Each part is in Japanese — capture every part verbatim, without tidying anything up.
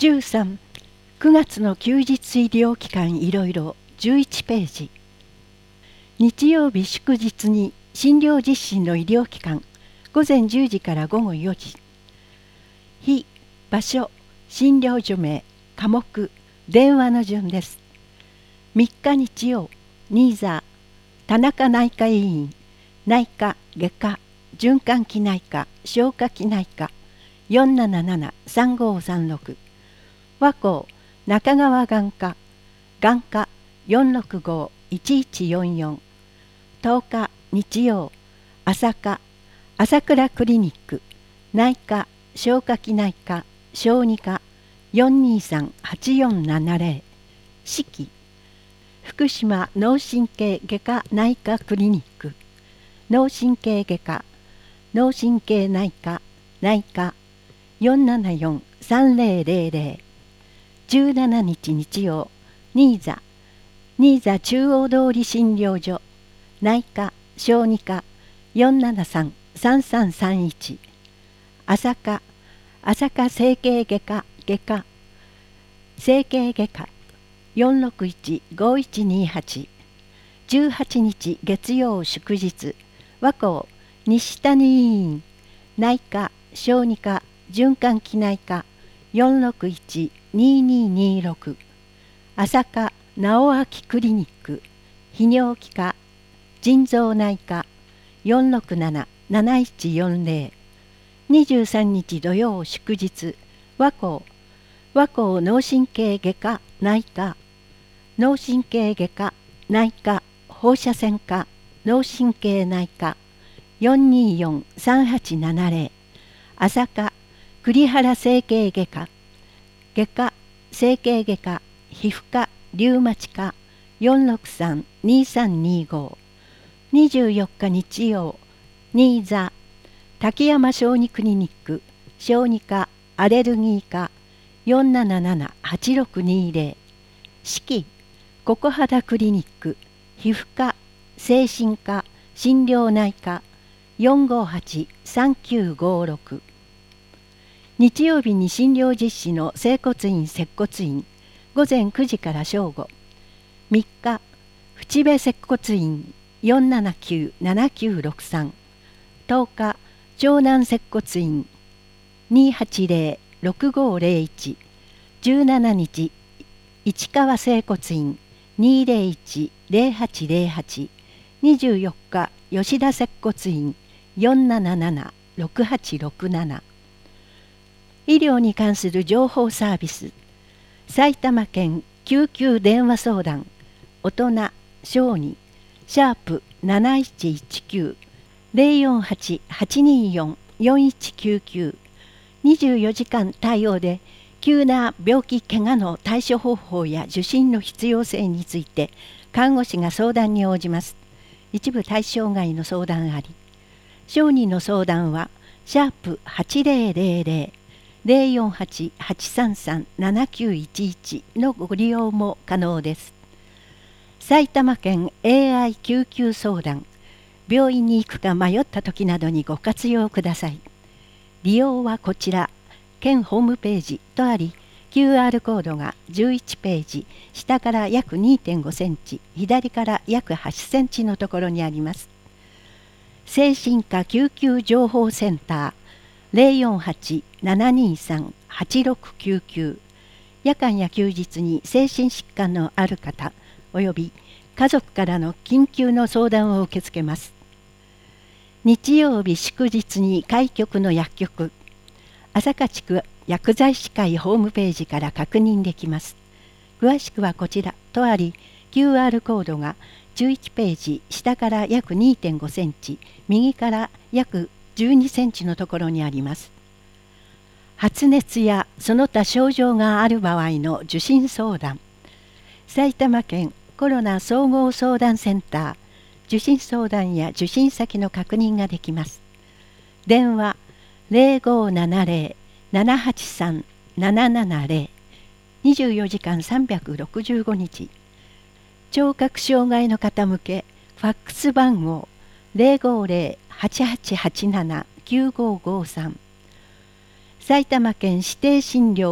じゅうさん、くがつの休日医療機関いろいろじゅういちページ。日曜日祝日に診療実施の医療機関、ごぜんじゅうじからごごよじ。日、場所、診療所名、科目、電話の順です。みっか日曜、新座、田中内科医院、内科、外科、循環器内科、消化器内科、よんななななさんごさんろく。和光、中川眼科、眼科 よんろくごいちいちよんよん。とおか日曜、朝霞、朝倉クリニック、内科、消化器内科、小児科、よんにさんはちよんななぜろ。四季、福島脳神経外科内科クリニック、脳神経外科、脳神経内科、内科、よんななよんさんぜろぜろぜろ。じゅうしちにち日曜、新座、新座中央通り診療所、内科、小児科、よんななさんさんさんさんいち。朝霞、朝霞整形外科、外科、整形外科、よんろくいちごいちにはち。じゅうはちにち月曜祝日、和光、西谷医院、内科、小児科、循環器内科、よんろくいちにににろく。朝霞直明クリニック、泌尿器科、腎臓内科、よんろくなななないちよんぜろ。にじゅうさんにち土曜祝日、和光、和光脳神経外科内科、脳神経外科内科放射線科脳神経内科、よんによんさんはちななぜろ。朝霞栗原整形外科、外科、整形外科、皮膚科、リウマチ科、よんろくさんにさんにご。にじゅうよっか日曜、新座、滝山小児クリニック、小児科、アレルギー科、よんななななはちろくにぜろ。四季、ココ肌クリニック、皮膚科、精神科、心療内科、よんごはちさんきゅうごろく。日曜日に診療実施の整骨院接骨院、ごぜんくじから正午。みっか、淵部接骨院、よんななきゅうななきゅうろくさん。とおか、長南接骨院、にはちぜろろくごぜろいち。じゅうしちにち、市川整骨院、にぜろいちぜろはちぜろはち。にじゅうよっか、吉田接骨院、よんななななろくはちろくなな。医療に関する情報サービス。埼玉県救急電話相談、大人、小児、シャープなないちいちきゅう、ぜろよんはちはちによんよんいちきゅうきゅう。にじゅうよじかん対応で、急な病気・怪我の対処方法や受診の必要性について、看護師が相談に応じます。一部対象外の相談あり。小児の相談は、シャープはちぜろぜろぜろ、ぜろよんはちはちさんさんななきゅういちいちのご利用も可能です。埼玉県 エーアイ 救急相談、病院に行くか迷った時などにご活用ください。利用はこちら、県ホームページとあり、キューアール コードがじゅういちページ、下から約 にてんごセンチ、左から約はちセンチのところにあります。精神科救急情報センター、ぜろよんはちななにさんはちろくきゅうきゅう。夜間や休日に精神疾患のある方、および家族からの緊急の相談を受け付けます。日曜日祝日に開局の薬局、朝霞地区薬剤師会ホームページから確認できます。詳しくはこちらとあり、キューアール コードがじゅういちページ、下から約 にてんごセンチ、右から約じゅうにセンチのところにあります。発熱やその他症状がある場合の受診相談。埼玉県コロナ総合相談センター、受診相談や受診先の確認ができます。電話ぜろごななぜろ ななはちさん ななななぜろ。にじゅうよじかんさんびゃくろくじゅうごにち。聴覚障害の方向けファックス番号ぜろごぜろ はちはちはちなな きゅうごごさん。埼玉県指定診療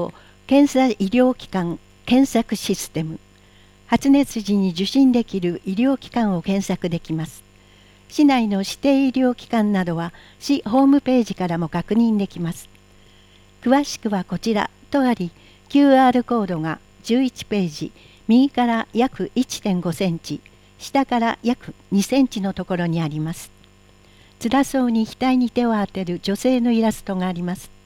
検査医療機関検索システム。発熱時に受診できる医療機関を検索できます。市内の指定医療機関などは市ホームページからも確認できます。詳しくはこちらとあり、キューアール コードがじゅういちページ、右から約 いってんごセンチ、下から約にセンチのところにあります。辛そうに額に手を当てる女性のイラストがあります。